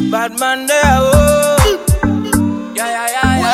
Bad man there, oh. Yeah.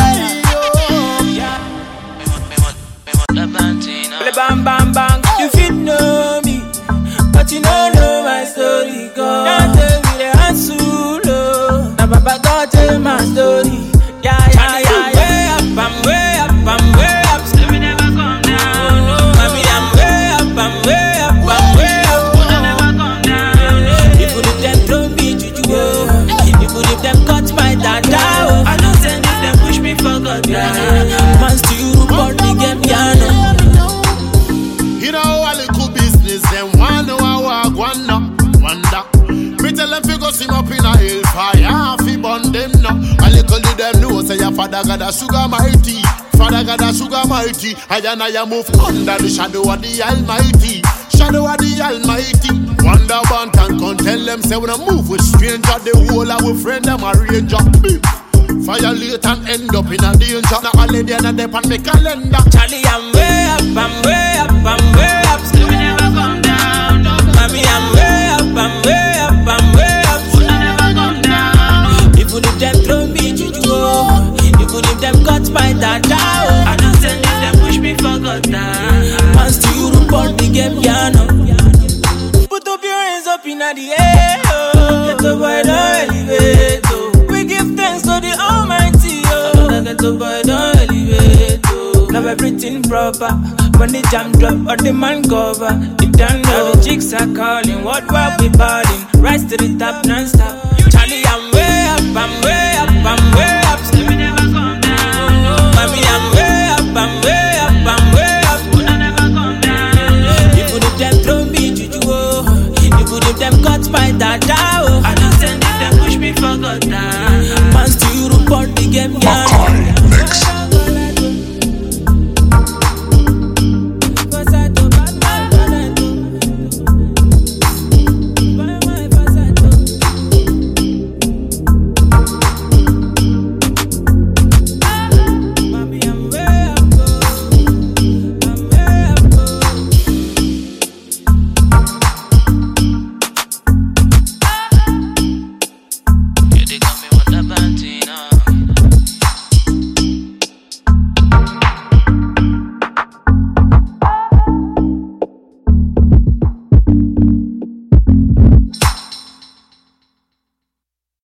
Play bang bang bang. You fit know me, but you don't know my story. Go. Don't tell me the answer. Now Baba don't tell my story. Yeah. I'm way up. Still we never come down. Mommy, I'm way up. We'll never come down. Even if them throw me juju, even if them cut my dada, I don't send if them push me for God. Man still report the game, yeah. You know all the cool business, them one know I wonder. Me tell them fi go swim up in a hellfire, fi burn them now. A little did them know say your father got a sugar mighty. Father got a sugar mighty. I and I move under the shadow of the Almighty. Shadow of the Almighty. Wonder one can tell them say when I move with stranger, the whole of our friend them a ranger. Violate and end up in a danger. Now all the day and they on me calendar. Charlie, I'm way up. Still we never come down. Mommy, I'm way up. We'll never come down. Even if them throw me juju, even if them cut my dada, I don't send if them push me for God. Man still report the game, yeah, no. Put up your hands up in the air, oh. Get up by the elevator. We give thanks to the Almighty, oh. Get up by the elevator. Now everything proper. When the jam drop or the man cover, if down now the chicks are calling, what we balling? Rise to the top non-stop. Charlie, I'm way up. Still we never come down. Mommy, I'm way up. We'll never come down. Even if them throw me juju, even if them cut my dada, I don't send if them push me for God. Man still report the game.